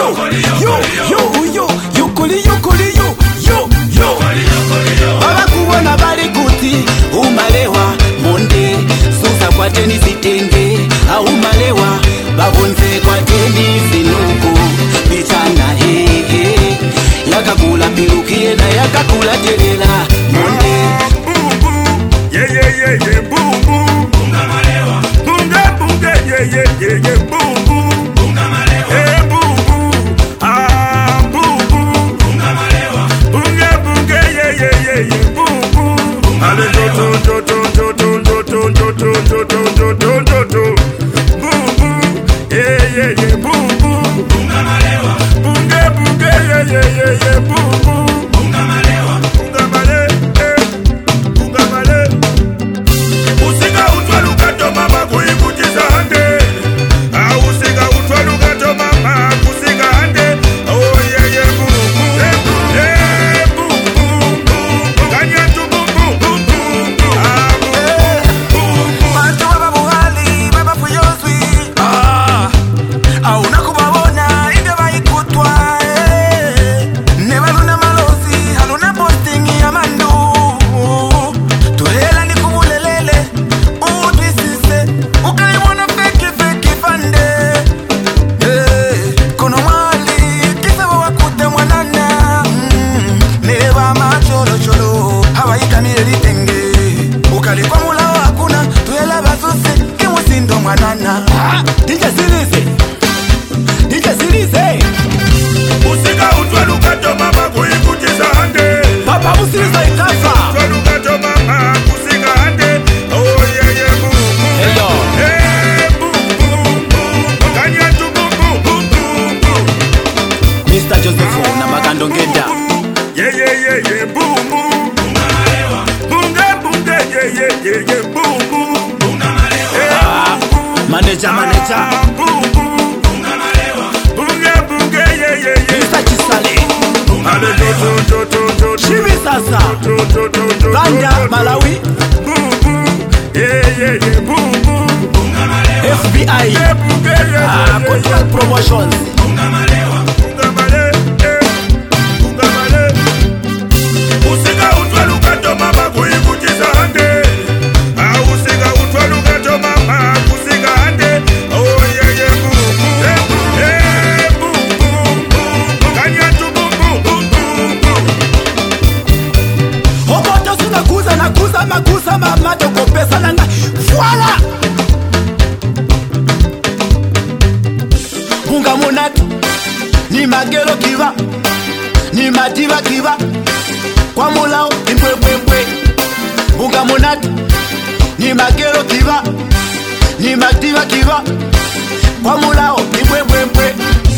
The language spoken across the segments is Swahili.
Barakuona bali kuti umalewa monde susa kwa teni sitenge umalewa babonze kwa teni sinuko bichana yakakula pirukie na yakakula telela monde boom boom bunga malewa bunga boom boom bunga malewa boom boom boom boom bunga malewa bunga boom boom ale do boom boom boom bunga malewa bunga boom boom bunga malewa bunga male bunga male usika utwaluka to mama kuikutiza hande usika utwaluka to mama kusika hande boom boom kanya tu boom boom Macho baba buhali baba fuyozwi au nakubabona inde bayikutwa nebaluna malozi haluna posting ya mandu tuhela nikubulelele utwisise ukaibona fake fande kono mwali kisaba wakute mwanana neba macholo hawayikamile litenge ukalikwa mulao hakuna tuhela bazuse kimusindo mwanana Dijasilize usika utwaluka to mama kuikutiza hande Papa musiliza ikafa utwaluka to mama kusika hande boom Heyo boom kanya tu boom boom Mr. Joseph na magando ngenda boom boom bunga malewa bunga boom boom bunga malewa Manager boom bunga malewa bunga Mr. Chisale ale do Chibi sasa Banda Malawi boom boom bunga malewa FBI Control Promotions bunga malewa bunga male usika utwaluka to mama kuikutiza hande usika utwaluka to mama kusika hande boom kanya tu boom Okoto suna kuza makuza mama doko pesa nanga Voila Bunga monaki Ni magelo kiva Ni madiva kiva Kwa mulao impwe Bunga monaki Ni magelo kiva Ni madiva kiva Kwa mulao impwe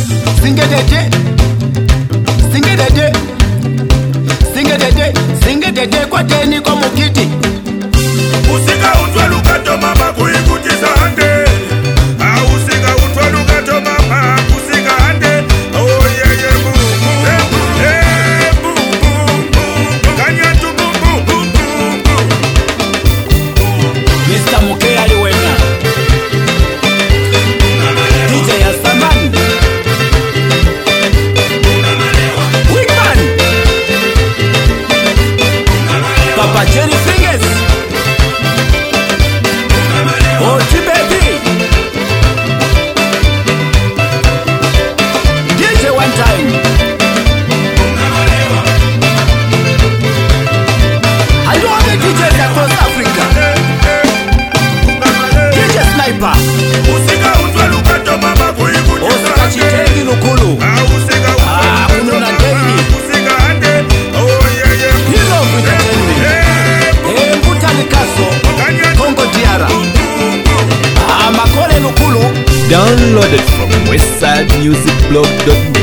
Singedede kwa teni kwa mukiti usika utwaluka to mama kuikutiza hande usika utwaluka to mama kusika hande boom kanya tu boom Mr. Muke aliwena DJ Yasaman Wingman Papa Jerry Fingers Oti Baby DJ One Time I know all the DJs across Africa DJ Sniper usika utwaluka to mama kuikutiza Osaka Chitegi Lukulu usika Kuno na Daily kusika hande Hero of Entertainment Mbuta Nikaso Kongo Diara Makole Lukulu Downloaded from westsidemusicblog.net.